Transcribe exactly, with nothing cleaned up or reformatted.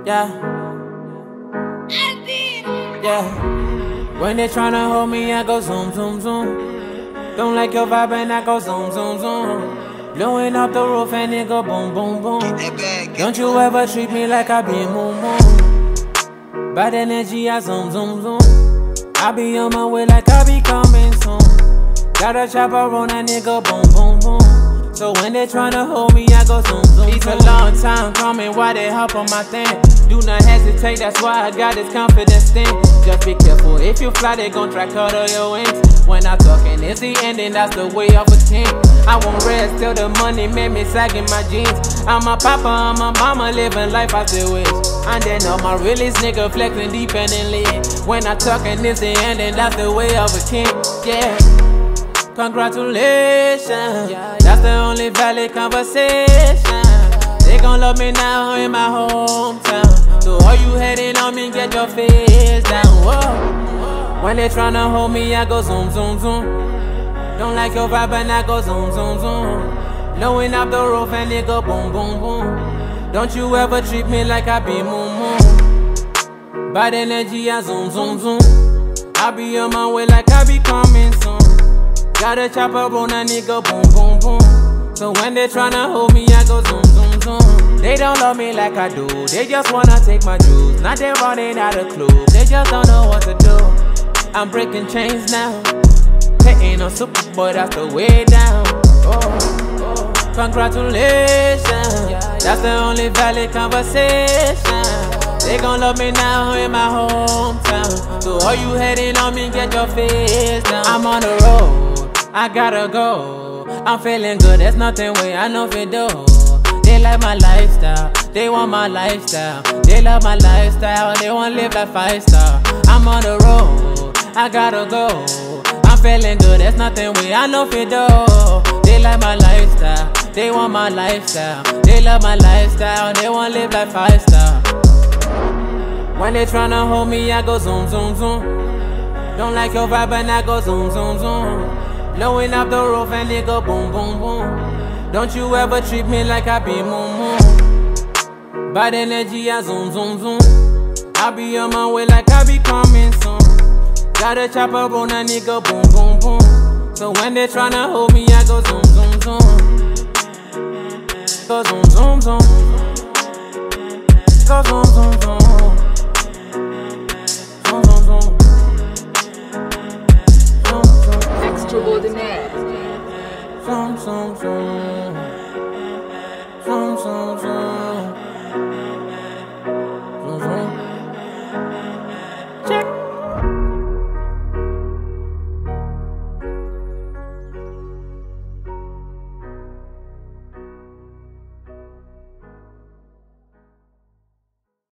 Yeah. Yeah. When they tryna hold me, I go zoom, zoom, zoom. Don't like your vibe and I go zoom, zoom, zoom. Blowing up the roof and it go boom, boom, boom. Don't you ever treat me like I be moon, moon. Bad energy, I zoom, zoom, zoom. I be on my way like I be coming soon. Got a chopper on that nigga, boom, boom, boom. So when they tryna hold me, I go zoom, zoom. It's a long time coming, why they hop on my thing? Do not hesitate, that's why I got this confidence thing. Just be careful, if you fly, they gon' try cut all your wings. When I'm talking, it's the ending, that's the way of a king. I won't rest till the money made me sagging my jeans. I'm a papa, I'm a mama, living life I still wish. And then all my realest nigga flexing deep and in lead. When I'm talking, it's the ending, that's the way of a king. Yeah. Congratulations, that's the only valid conversation. They gon' love me now in my hometown. So all you hating on me, get your face down. Whoa. When they tryna hold me, I go zoom, zoom, zoom. Don't like your vibe and I go zoom, zoom, zoom. Blowing up the roof and it go boom, boom, boom. Don't you ever treat me like I be moon, moon. Bad energy, I zoom, zoom, zoom. I be on my way like I be coming soon. Got a chopper on a nigga, boom, boom, boom. So when they tryna hold me, I go zoom, zoom, zoom. They don't love me like I do, they just wanna take my juice. Now they running out of clues, they just don't know what to do. I'm breaking chains now. They ain't no super boy, that's the way down. Oh, oh. Congratulations, that's the only valid conversation. They gon' love me now in my hometown. So all you hating on me, get your face down. I'm on the road, I gotta go. I'm feeling good, there's nothing way I know if it do. They like my lifestyle, they want my lifestyle. They love my lifestyle, they want live like five star. I'm on the road, I gotta go. I'm feeling good, there's nothing way I know if it do. They like my lifestyle, they want my lifestyle. They love my lifestyle, they want live like five star. When they tryna hold me, I go zoom, zoom, zoom. Don't like your vibe and I go zoom, zoom, zoom. Blowing up the roof and it go boom, boom, boom. Don't you ever treat me like I be moon, moon. Bad energy, I zoom, zoom, zoom. I be on my way like I be coming soon. Got a chopper on a nigga, boom, boom, boom. So when they tryna hold me, I go zoom, zoom, zoom. Go zoom, zoom, zoom. Go zoom, zoom, zoom. Extraordinaire. Zoom, zoom, zoom.